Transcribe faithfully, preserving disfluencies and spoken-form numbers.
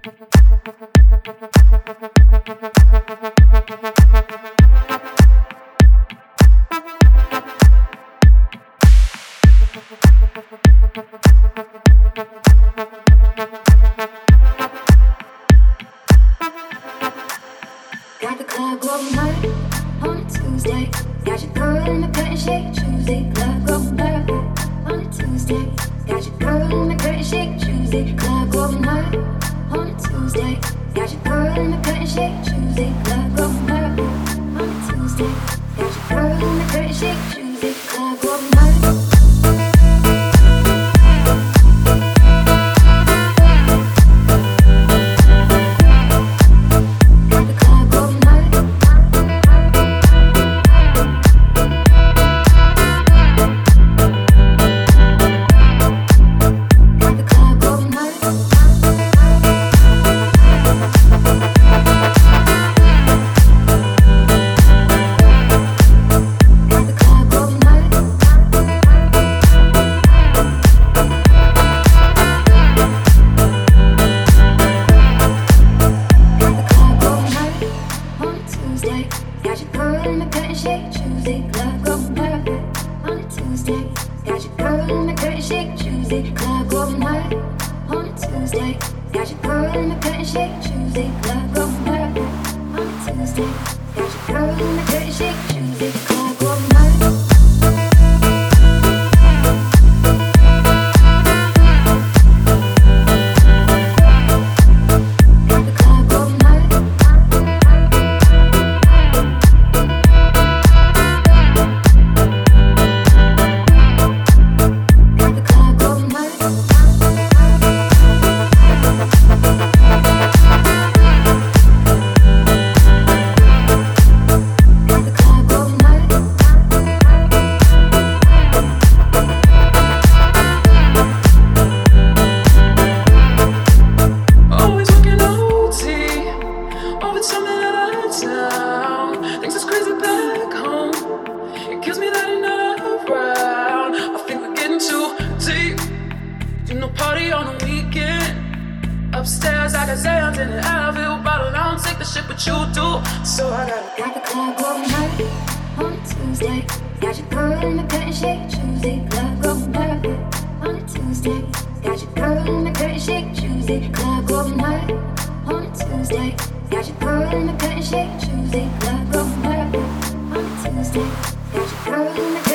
Got the club going hard on a Tuesday. Got your girl in the curtain shake Tuesday. Club going hard on a Tuesday. Got your girl in the curtain shake Tuesday. Club going hard on a Tuesday. Got your girl in the curtain shake Tuesday. Club going hard on a Tuesday. Got your girl in the curtain shake Tuesday. Club going hard. Got your girl in the curtain shake Tuesday. Club going hard on a Tuesday. Got your girl in the curtain shake Tuesday. Club going hard on a Tuesday. Got your girl in the curtain shake Tuesday. Club going hard on a Tuesday. Got your girl in the curtain shake Tuesday. Club going hard. Upstairs, I got Zans in the Advil bottle. I don't take the shit, but you do. So I got got the club going hard on a Tuesday. Got your girl in the curtain shake Tuesday. Club going hard on a Tuesday. Got your girl in the curtain shake Tuesday. Club going hard on a Tuesday. Got your girl in the curtain shake Tuesday. Club going hard on a Tuesday. Got your girl in the